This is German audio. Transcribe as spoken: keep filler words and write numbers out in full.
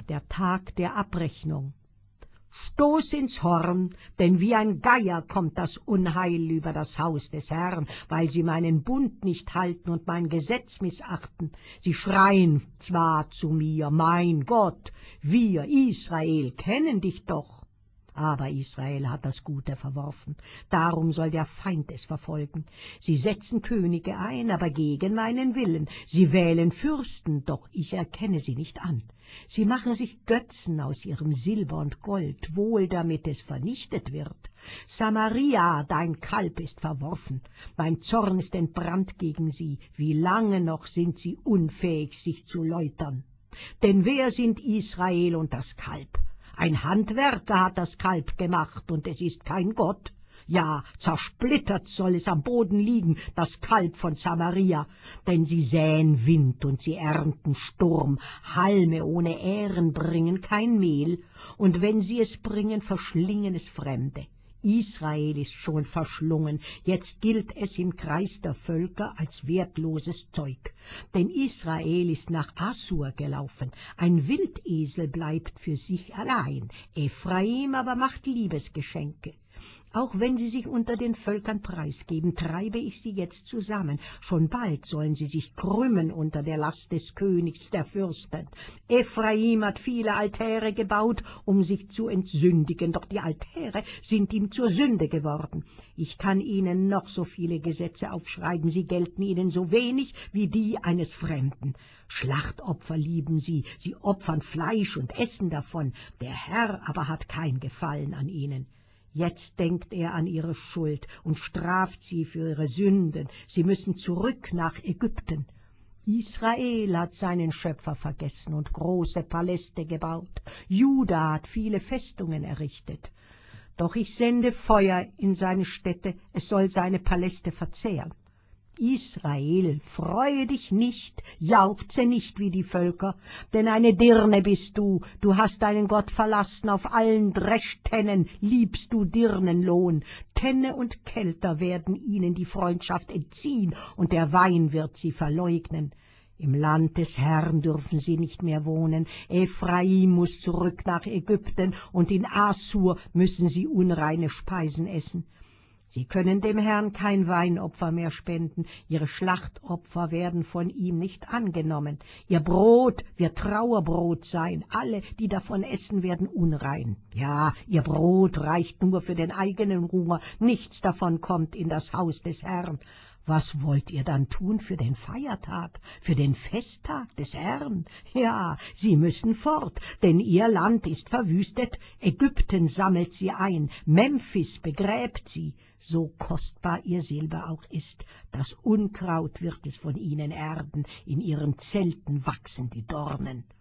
der Tag der Abrechnung. Stoß ins Horn, denn wie ein Geier kommt das Unheil über das Haus des Herrn, weil sie meinen Bund nicht halten und mein Gesetz missachten. Sie schreien zwar zu mir, mein Gott, wir, Israel, kennen dich doch. Aber Israel hat das Gute verworfen, darum soll der Feind es verfolgen. Sie setzen Könige ein, aber gegen meinen Willen. Sie wählen Fürsten, doch ich erkenne sie nicht an. Sie machen sich Götzen aus ihrem Silber und Gold, wohl damit es vernichtet wird. Samaria, dein Kalb ist verworfen, mein Zorn ist entbrannt gegen sie. Wie lange noch sind sie unfähig, sich zu läutern? Denn wer sind Israel und das Kalb? Ein Handwerker hat das Kalb gemacht, und es ist kein Gott. Ja, zersplittert soll es am Boden liegen, das Kalb von Samaria. Denn sie säen Wind und sie ernten Sturm, Halme ohne Ähren bringen kein Mehl, und wenn sie es bringen, verschlingen es Fremde. Israel ist schon verschlungen, jetzt gilt es im Kreis der Völker als wertloses Zeug. Denn Israel ist nach Assur gelaufen, ein Wildesel bleibt für sich allein, Ephraim aber macht Liebesgeschenke. Auch wenn sie sich unter den Völkern preisgeben, treibe ich sie jetzt zusammen. Schon bald sollen sie sich krümmen unter der Last des Königs der Fürsten. Ephraim hat viele Altäre gebaut, um sich zu entsündigen, doch die Altäre sind ihm zur Sünde geworden. Ich kann ihnen noch so viele Gesetze aufschreiben, sie gelten ihnen so wenig wie die eines Fremden. Schlachtopfer lieben sie, sie opfern Fleisch und essen davon, der Herr aber hat kein Gefallen an ihnen. Jetzt denkt er an ihre Schuld und straft sie für ihre Sünden. Sie müssen zurück nach Ägypten. Israel hat seinen Schöpfer vergessen und große Paläste gebaut. Juda hat viele Festungen errichtet. Doch ich sende Feuer in seine Städte, es soll seine Paläste verzehren. Israel, freue dich nicht, jauchze nicht wie die Völker, denn eine Dirne bist du, du hast deinen Gott verlassen, auf allen Dreschtennen liebst du Dirnenlohn. Tenne und Kelter werden ihnen die Freundschaft entziehen, und der Wein wird sie verleugnen. Im Land des Herrn dürfen sie nicht mehr wohnen, Ephraim muss zurück nach Ägypten, und in Assur müssen sie unreine Speisen essen. Sie können dem Herrn kein Weinopfer mehr spenden, ihre Schlachtopfer werden von ihm nicht angenommen. Ihr Brot wird Trauerbrot sein, alle, die davon essen, werden unrein. Ja, ihr Brot reicht nur für den eigenen Hunger, nichts davon kommt in das Haus des Herrn. Was wollt ihr dann tun für den Feiertag, für den Festtag des Herrn? Ja, sie müssen fort, denn ihr Land ist verwüstet, Ägypten sammelt sie ein, Memphis begräbt sie. So kostbar ihr Silber auch ist, das Unkraut wird es von ihnen erben, in ihren Zelten wachsen die Dornen.